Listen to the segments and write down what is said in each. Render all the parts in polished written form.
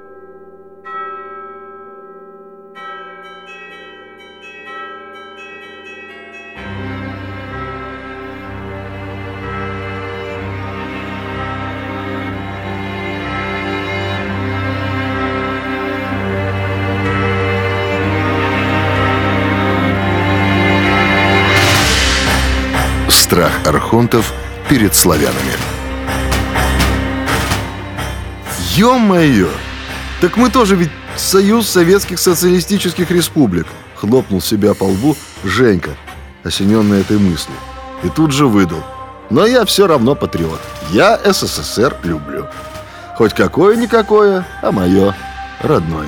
Страх архонтов перед славянами. Ё-моё! Так мы тоже ведь Союз Советских Социалистических Республик. Хлопнул себя по лбу Женька, осененный этой мыслью. И тут же выдал: но я все равно патриот. Я СССР люблю. Хоть какое-никакое, а мое родное.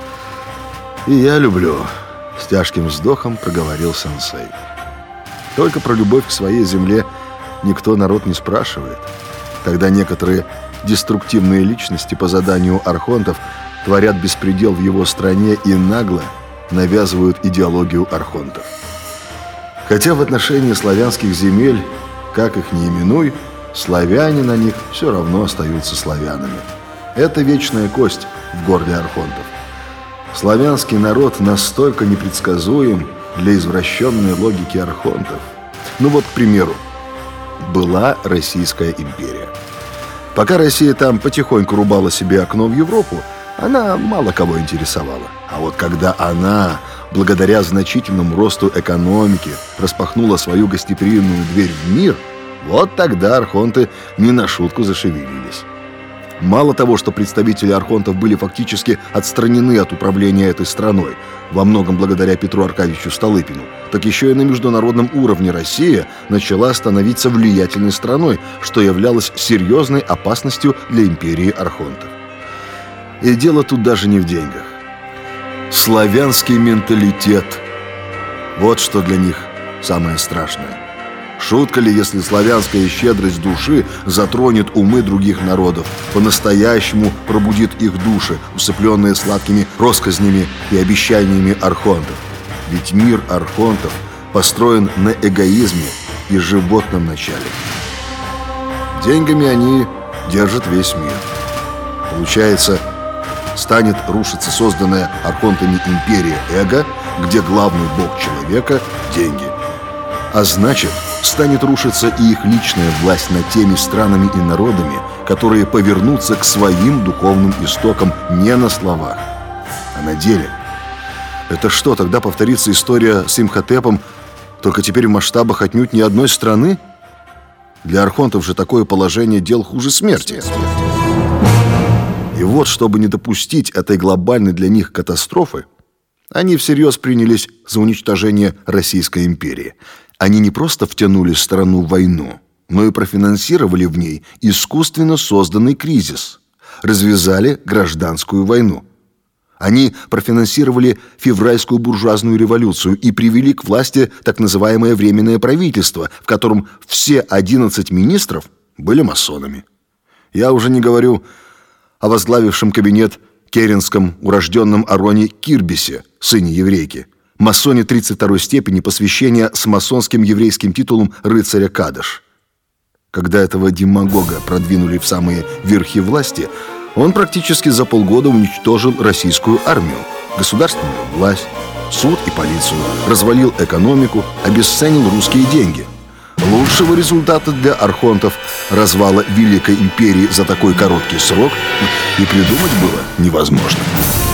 И я люблю. С тяжким вздохом проговорил сенсей. Только про любовь к своей земле никто народ не спрашивает. Когда некоторые деструктивные личности по заданию архонтов творят беспредел в его стране и нагло навязывают идеологию архонтов. Хотя в отношении славянских земель, как их ни именуй, славяне на них все равно остаются славянами. Это вечная кость в горле архонтов. Славянский народ настолько непредсказуем для извращенной логики архонтов. Ну вот, к примеру, была Российская империя. Пока Россия там потихоньку рубала себе окно в Европу, она мало кого интересовала. А вот когда она, благодаря значительному росту экономики, распахнула свою гостеприимную дверь в мир, вот тогда архонты не на шутку зашевелились. Мало того, что представители архонтов были фактически отстранены от управления этой страной, во многом благодаря Петру Аркадьевичу Столыпину, так еще и на международном уровне Россия начала становиться влиятельной страной, что являлось серьезной опасностью для империи архонтов. И дело тут даже не в деньгах. Славянский менталитет – вот что для них самое страшное. Шутка ли, если славянская щедрость души затронет умы других народов, по-настоящему пробудит их души, усыпленные сладкими россказнями и обещаниями архонтов? Ведь мир архонтов построен на эгоизме и животном начале. Деньгами они держат весь мир. Получается, станет рушиться созданная архонтами империя эго, где главный бог человека – деньги. А значит, станет рушиться и их личная власть над теми странами и народами, которые повернутся к своим духовным истокам не на словах, а на деле. Это что, тогда повторится история с Имхотепом, только теперь в масштабах отнюдь не одной страны? Для архонтов же такое положение дел хуже смерти. И вот, чтобы не допустить этой глобальной для них катастрофы, они всерьез принялись за уничтожение Российской империи. Они не просто втянули страну в войну, но и профинансировали в ней искусственно созданный кризис, развязали гражданскую войну. Они профинансировали февральскую буржуазную революцию и привели к власти так называемое Временное правительство, в котором все 11 министров были масонами. Я уже не говорю о возглавившем кабинет керенском урожденном Ароне Кирбисе, сыне еврейки, масоне 32-й степени посвящения с масонским еврейским титулом рыцаря Кадыш. Когда этого демагога продвинули в самые верхи власти, он практически за полгода уничтожил российскую армию, государственную власть, суд и полицию, развалил экономику, обесценил русские деньги. Лучшего результата для архонтов развала Великой империи за такой короткий срок и придумать было невозможно.